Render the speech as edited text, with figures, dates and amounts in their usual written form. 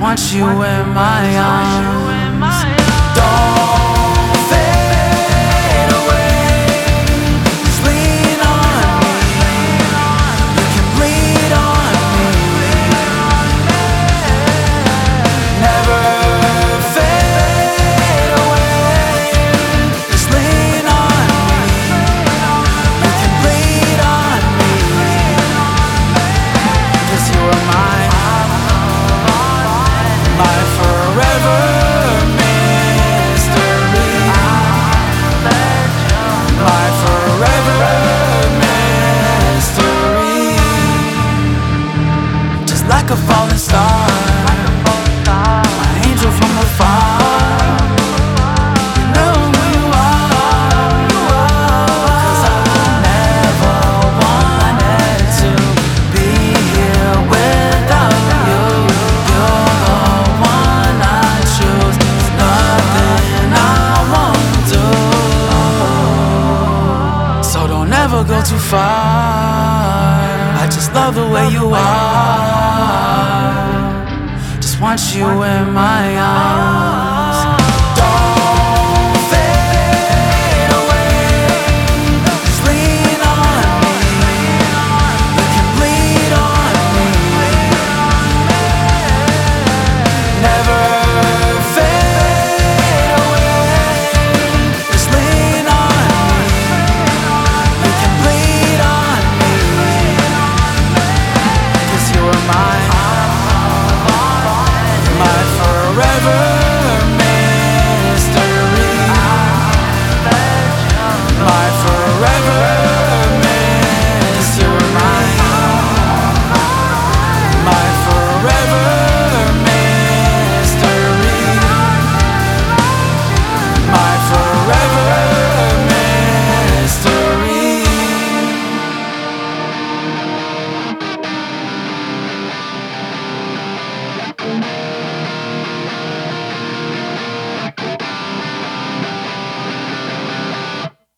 want you in my arms. Don't fade away. Just lean on me. You can bleed on me. Never fade away. Just lean on me. You can bleed on me. 'Cause you are mine. My forever mystery. My forever mystery. Just like a falling star, my angel from afar. You know who you are. 'Cause I never wanted to be here without you. You're the one I choose. There's nothing I won't do. So don't ever go too far. I just love the way you are. Just want you in my arms.